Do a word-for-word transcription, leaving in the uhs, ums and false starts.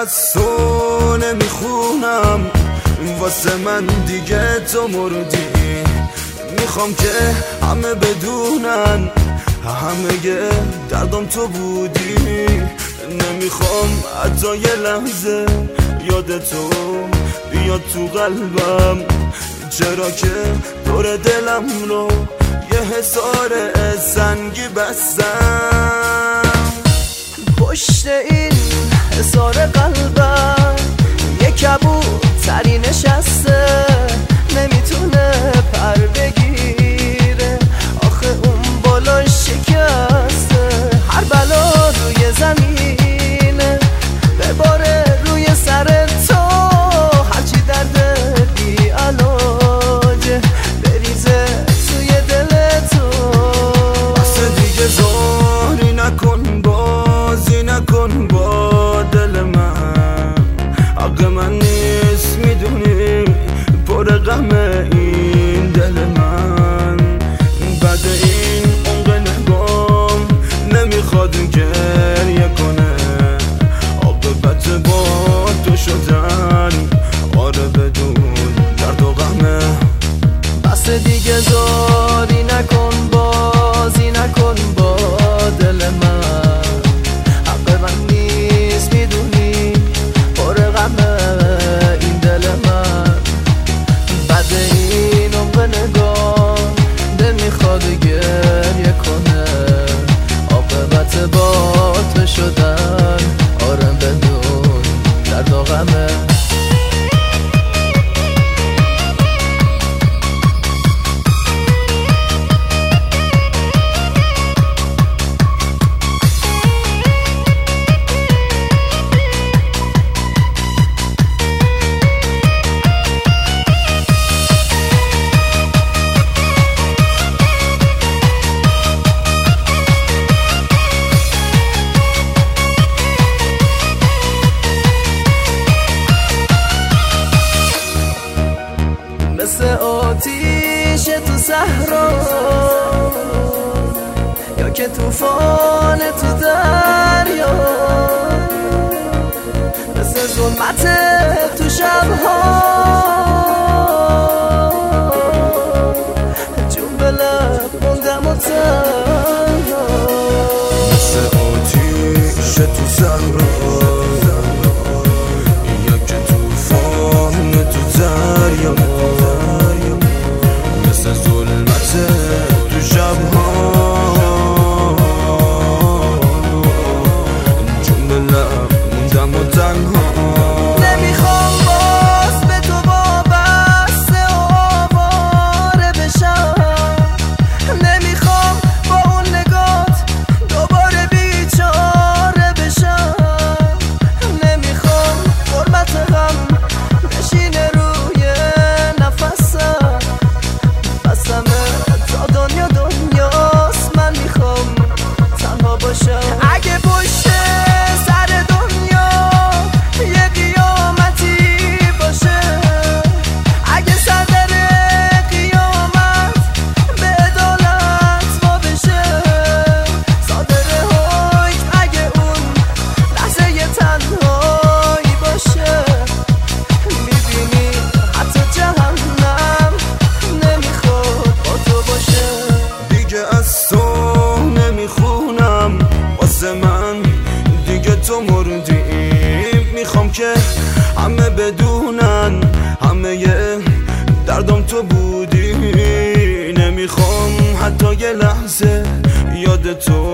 از تو نمیخونم، واسه من دیگه تو مردی. میخوام که همه بدونن همه دردم تو بودی. نمیخوام حتی یه لحظه یاد تو بیاد تو قلبم، چرا که دور دلم رو یه حصار سنگی بستم. پشت این حصار قلبم یه کبوتری نشسته، نمیتونه پر بگیره، آخه اون بالا شکسته. هر بلا روی زمینه بباره روی سر تو، هرچی درد بی علاجه بریزه توی دل تو. بس دیگه زاری نکن، بازی نکن با دل من، حق من نیست میدونی، پر غمه این دل من. بعد این عمق نگام نمیخواد گریه کنه، عاقبت با تو شدن آره بدون درد و غمه. بس دیگه زاری نکن، بازی نکن با دل من، حق من نیست میدونی، پر غمه این دل من. بعد این عمق نگاه نمیخواد گریه کنه، عاقبت با تو شدن آره بدون درد و غمه. مثل آتیش تو صحرا یا که طوفان تو دریا، مثل ظلمت تو شبها جون به لب موندم و تنها. مثل آتیش تو صحرا یا که طوفان تو دریا، مثل ظلمت تو شبها جون به لب موندم و تنها. نمیخوام باز به تو وابسته و آواره بشم، نمیخوام با اون نگات دوباره بیچاره بشم، نمیخوام حرمت غم بشینه روی نفسم. بسمه تا دنیا دنیاست، من میخوام تنها باشم. اگه پشت سر دنیا یه قیامتی باشه، اگه صدر قیامت به عدالت ما بشه، صادر حکم اگه اون لحظه یه تنهایی باشه، میبینی حتی جهنم نمیخواد با تو باشه. دیگه از تو نمیخونم، واسه من دیگه تو مردی. میخوام که همه بدونن همه دردم تو بودی. نمیخوام حتی یه لحظه یاد تو